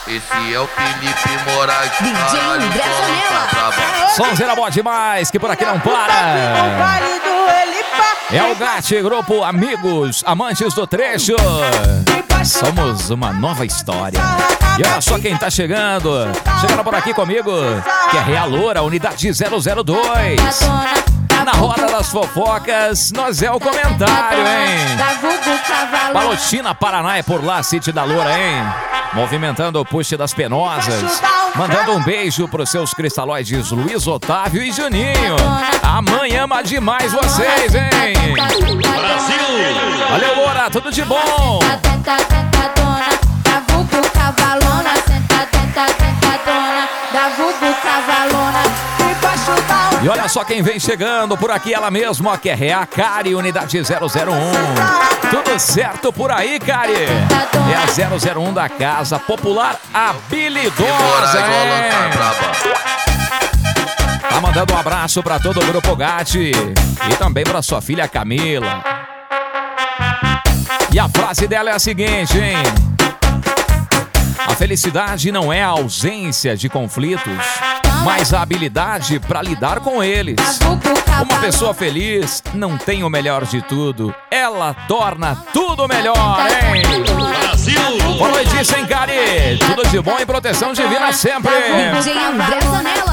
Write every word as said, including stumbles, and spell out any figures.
Esse é o Felipe Moraes. D J André Zanella. Sonzeira boa demais, que por aqui não para. É o Gatti, grupo Amigos, amantes do trecho. Somos uma nova história. E olha só quem tá chegando. Chegando por aqui comigo, que é Realora, unidade zero zero dois. Na roda das fofocas, nós é o comentário, hein? Palotina, Paraná, é por lá, City da Loura, hein? Movimentando o push das penosas. Mandando um beijo pros seus cristalóides Luiz Otávio e Juninho. A mãe ama demais vocês, hein? Brasil! Valeu, Loura, tudo de bom! E olha só quem vem chegando por aqui, ela mesma, que é a Cari, unidade zero zero um. Tudo certo por aí, Cari? É a zero zero um da Casa Popular Habilidosa, hein? Tá mandando um abraço pra todo o Grupo Gatti e também pra sua filha Camila. E a frase dela é a seguinte, hein? A felicidade não é a ausência de conflitos, mas a habilidade para lidar com eles. Uma pessoa feliz não tem o melhor de tudo, ela torna tudo melhor, hein? Brasil! Boa noite, hein, Cari? Tudo de bom e proteção divina sempre! D J André Zanella.